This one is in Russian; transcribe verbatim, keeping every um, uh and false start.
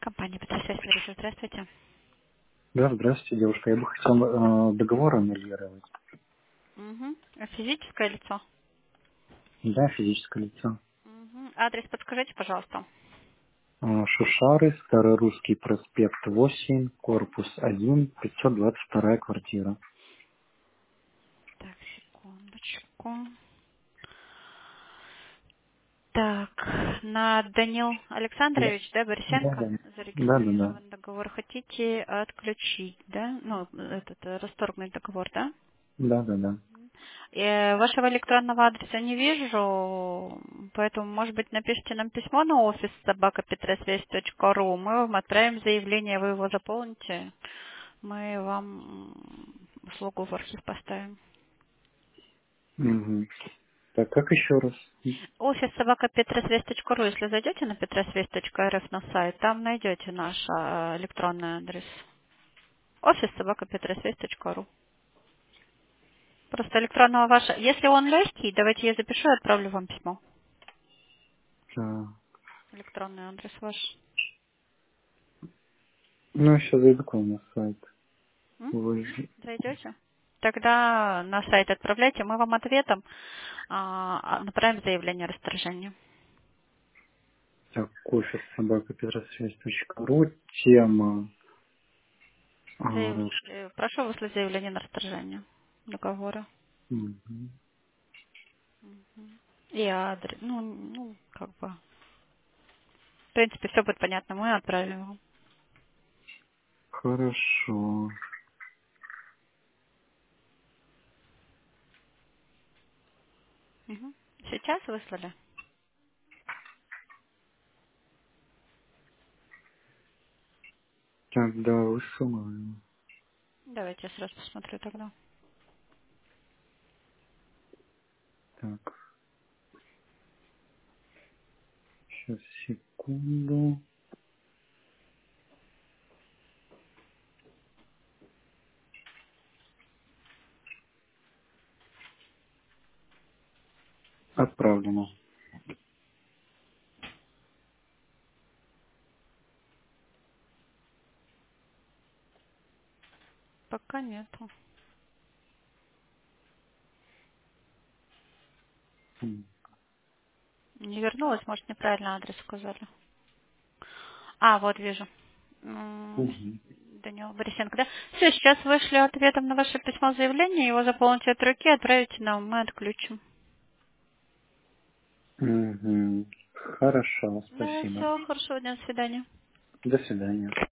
Компания Петросвязь, Лариса, здравствуйте. Да, здравствуйте, девушка. Я бы хотел э, договор аннулировать. Угу. Физическое лицо? Да, физическое лицо. Угу. Адрес подскажите, пожалуйста. Э, Шушары, Старорусский проспект восемь, корпус один, пятьсот двадцать вторая квартира. Так, секундочку. Так, на Данил Да, Александрович, да, да, Борисенко да. Да, да, да. зарегистрирован договор. Хотите отключить, да? Ну, этот, э, расторгнуть договор, да? Да, да, да. Э, Вашего электронного адреса не вижу, поэтому, может быть, напишите нам письмо на офис собака петросвязь точка ру. Мы вам отправим заявление, вы его заполните. Мы вам м, услугу в архив поставим. Мгм. Так, как еще раз? Офис собака петросвязь точка ру. Если зайдете на петросвязь точка эр эф на сайт, там найдете наш а, электронный адрес. Офис собака петросвязь точка ру. Просто электронного ваша. Если он легкий, давайте я запишу и отправлю вам письмо. Так. Электронный адрес ваш. Ну, я сейчас зайду к вам на сайт. М? Вы же- Зайдете? Тогда на сайт отправляйте, мы вам ответом а, а, направим заявление о расторжении. Так, офис собака петросвязь точка ру. Тема. а, Заяв- рус- э, Прошу выслать заявление на расторжение договора. Мгм. И адрес. Ну, ну, как бы. В принципе, все будет понятно, мы отправим его. Хорошо. Мгм. Сейчас выслали? Так, да, высылаю. Давайте я сразу посмотрю тогда. Так, сейчас, секунду. Отправлено. Пока нету. М. Не вернулась, может, неправильно адрес сказали. А, вот вижу. М, Мгм. Данила Борисенко, да? Все, сейчас вышли ответом на ваше письмо заявление, его заполните от руки, отправите нам, мы отключим. Мгм. Хорошо, Да, спасибо. все, хорошего дня, до свидания. До свидания.